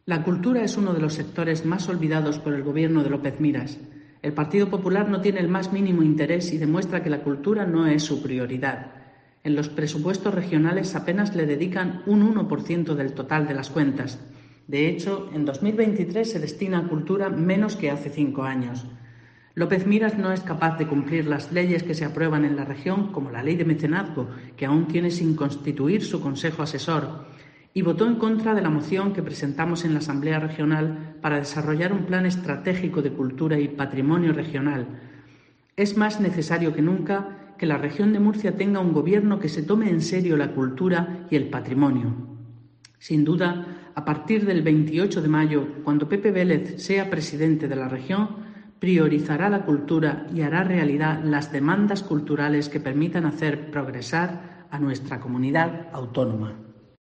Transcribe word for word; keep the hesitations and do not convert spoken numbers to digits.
La cultura es uno de los sectores más olvidados por el Gobierno de López Miras. El Partido Popular no tiene el más mínimo interés y demuestra que la cultura no es su prioridad. En los presupuestos regionales apenas le dedican un uno por ciento del total de las cuentas. De hecho, en dos mil veintitrés se destina a cultura menos que hace cinco años. López Miras no es capaz de cumplir las leyes que se aprueban en la región, como la Ley de Mecenazgo, que aún tiene sin constituir su Consejo Asesor, y votó en contra de la moción que presentamos en la Asamblea Regional para desarrollar un plan estratégico de cultura y patrimonio regional. Es más necesario que nunca que la región de Murcia tenga un gobierno que se tome en serio la cultura y el patrimonio. Sin duda, a partir del veintiocho de mayo, cuando Pepe Vélez sea presidente de la región, priorizará la cultura y hará realidad las demandas culturales que permitan hacer progresar a nuestra comunidad autónoma.